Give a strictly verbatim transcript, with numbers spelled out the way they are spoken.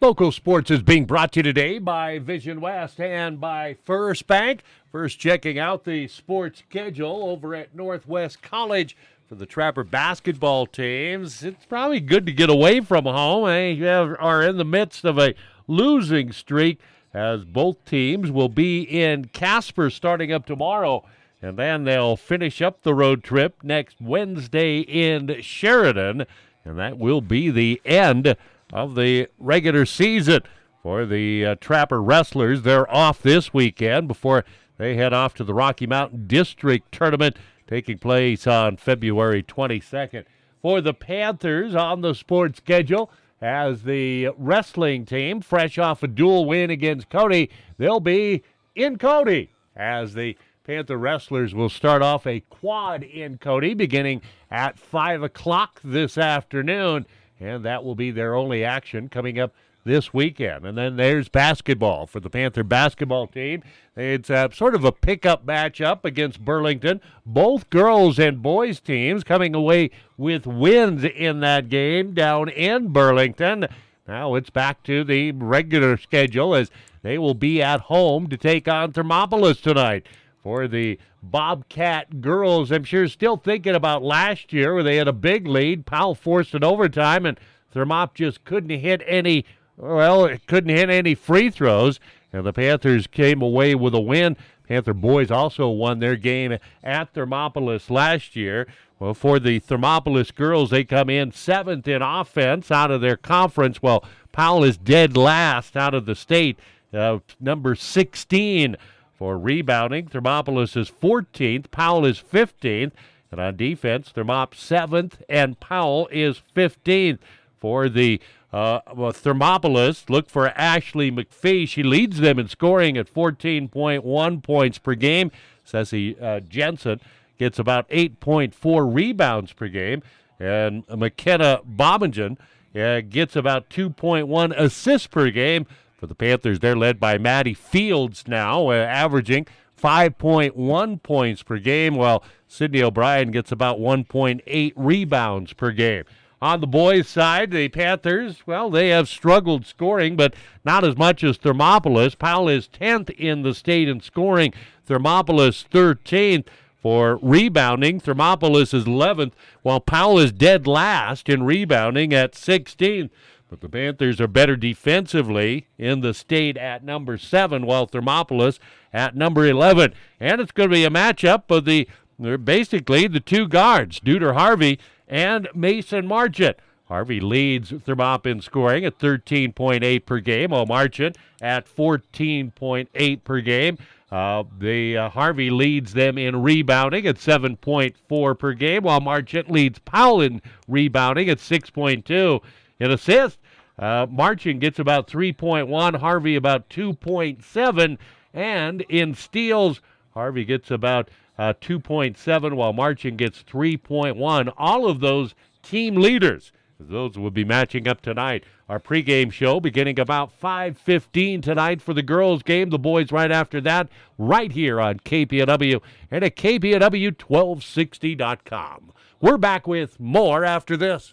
Local sports is being brought to you today by Vision West and by First Bank. First, checking out the sports schedule over at Northwest College for the Trapper basketball teams. It's probably good to get away from home. They are in the midst of a losing streak as both teams will be in Casper starting up tomorrow. And then they'll finish up the road trip next Wednesday in Sheridan. And that will be the end of the regular season for the uh, Trapper Wrestlers. They're off this weekend before they head off to the Rocky Mountain District Tournament taking place on February twenty-second. For the Panthers on the sports schedule, as the wrestling team, fresh off a dual win against Cody, they'll be in Cody as the Panther Wrestlers will start off a quad in Cody beginning at five o'clock this afternoon, and that will be their only action coming up this weekend. And then there's basketball for the Panther basketball team. It's uh, sort of a pickup matchup against Burlington. Both girls and boys teams coming away with wins in that game down in Burlington. Now it's back to the regular schedule as they will be at home to take on Thermopolis tonight. For the Bobcat girls, I'm sure still thinking about last year where they had a big lead. Powell forced an overtime, and Thermop just couldn't hit any, well, couldn't hit any free throws, and the Panthers came away with a win. Panther boys also won their game at Thermopolis last year. Well, for the Thermopolis girls, they come in seventh in offense out of their conference, while Powell is dead last out of the state, uh, number sixteen. For rebounding, Thermopolis is fourteenth, Powell is fifteenth, and on defense, Thermop seventh, and Powell is fifteenth. For the uh, well, Thermopolis, look for Ashley McPhee. She leads them in scoring at fourteen point one points per game. Ceci uh, Jensen gets about eight point four rebounds per game, and McKenna Bobbingen uh, gets about two point one assists per game. For the Panthers, they're led by Maddie Fields now, uh, averaging five point one points per game, while Sydney O'Brien gets about one point eight rebounds per game. On the boys' side, the Panthers, well, they have struggled scoring, but not as much as Thermopolis. Powell is tenth in the state in scoring, Thermopolis thirteenth. For rebounding, Thermopolis is eleventh, while Powell is dead last in rebounding at sixteenth. But the Panthers are better defensively in the state at number seven, while Thermopolis at number eleven. And it's going to be a matchup of the, basically, the two guards, Duder Harvey and Mason Marchant. Harvey leads Thermop in scoring at thirteen point eight per game, while Marchant at fourteen point eight per game. Uh, the uh, Harvey leads them in rebounding at seven point four per game, while Marchant leads Powell in rebounding at six point two. In assists, uh, Marchant gets about three point one, Harvey about two point seven, and in steals, Harvey gets about uh, two point seven, while Marchant gets three point one. All of those team leaders, those will be matching up tonight. Our pregame show beginning about five fifteen tonight for the girls' game. The boys right after that, right here on K P O W and at K P O W twelve sixty dot com. We're back with more after this.